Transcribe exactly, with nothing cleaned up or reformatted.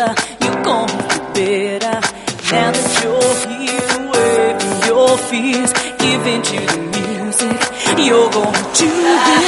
better, you're gonna feel better. Now that you're here, away from your fears, give in to the music. You're gonna do it.